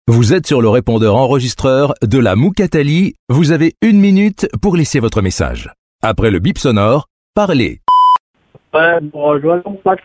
Vous êtes sur le répondeur enregistreur de la Moukatali. Vous avez 1 minute pour laisser votre message. Après le bip sonore, parlez. Bonjour,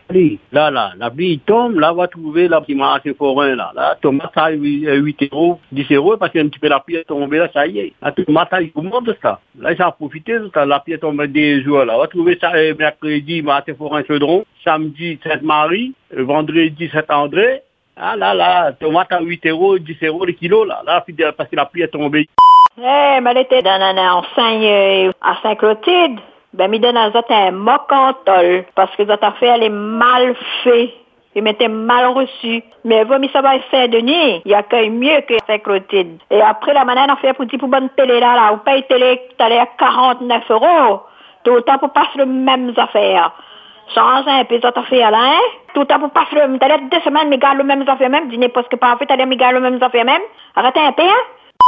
là, la pluie tombe, là, on va trouver la petite marché forain, là. La tomate, ça, 8 euros, 10 euros, parce qu'un petit peu la pluie est tombée, là, ça y est. La tomate, il commence de ça. Là, ils ont profité de ça. La pluie est tombée des jours, là. On va trouver ça mercredi, marché forain Chaudron, samedi, Sainte-Marie, vendredi, Saint-André. Ah là, tomate à 8 euros, 10 euros le kilo, là. Là, parce que la pluie est tombée. Eh, mais elle était dans un enseigne à Saint-Clotilde. Ben, mi donne à ça un mocantol. Parce que ça fait, elle est mal fait. Il m'était mal reçu. Mais vous, mi ça va faire Denis. Il y a que mieux que Saint-Clotilde. Et après, la manière d'en faire pour bonne télé là. Vous payez télé, t'allais à 49 euros. Tout le temps pour passer les mêmes affaires. Change un peu cette affaire là, hein? Tout le temps pour passer le, t'allais 2 semaines, mais garde les mêmes affaires même. Dîner parce que pas fait, t'allais me garder les mêmes affaires même. Arrêtez un peu, hein?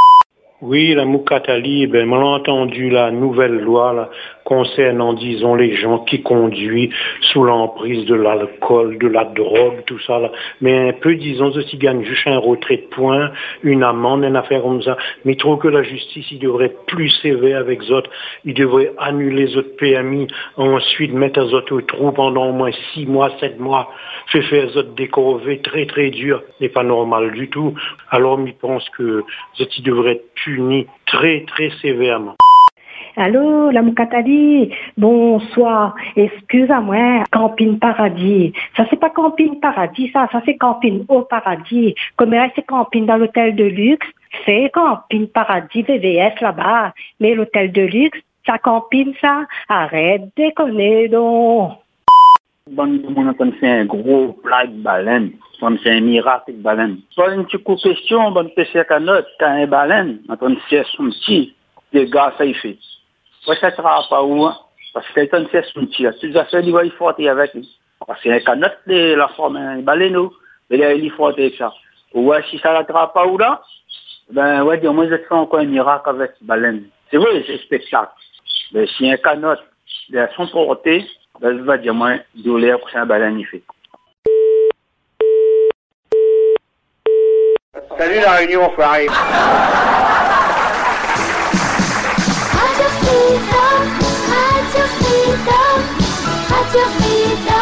Oui, la Moukatali, malentendu, la nouvelle loi là, concernant, disons, les gens qui conduisent sous l'emprise de l'alcool, de la drogue, tout ça là. Mais un peu, disons, ceci gagne juste un retrait de points, une amende, une affaire comme ça. Mais il trouve que la justice, il devrait être plus sévère avec les autres. Il devrait annuler les autres PMI, ensuite mettre les autres au trou pendant au moins 6 mois, 7 mois, faire les autres décorvés très très dur, n'est pas normal du tout. Alors, il pense que les autres, ils devraient être punis très très sévèrement. Allô, la Moukatali, bonsoir. Excuse-moi, Camping Paradis. Ça, c'est pas Camping Paradis, ça c'est Camping au Paradis. Comme c'est Camping dans l'hôtel de luxe, c'est Camping Paradis VVS là-bas. Mais l'hôtel de luxe, ça Camping ça. Arrête de déconner donc. Bon, on a fait un gros plat de baleine. C'est un miracle de baleine. Soit une petite question, bonne PC à note, quand un baleine, on a fait son petit, les gars, ça y fait. Ouais, ça ne sera pas où, hein? Parce que quelqu'un fait son petit, là. Tu as fait, il va y frotter avec lui. Parce qu'il y a un canot, la forme, un baleineau, mais là, il y frotte avec ça. Ouais, si ça ne sera pas où, là, ben, ouais, au moins, je fais encore un miracle avec cette baleine. C'est vrai, c'est spectacle. Mais si un canot, ils sont portés, ben, je vais dire, moi, douleur pour ça, un baleine, il fait. Salut la Réunion, frère. Radio Freedom, Radio Freedom, Radio Freedom.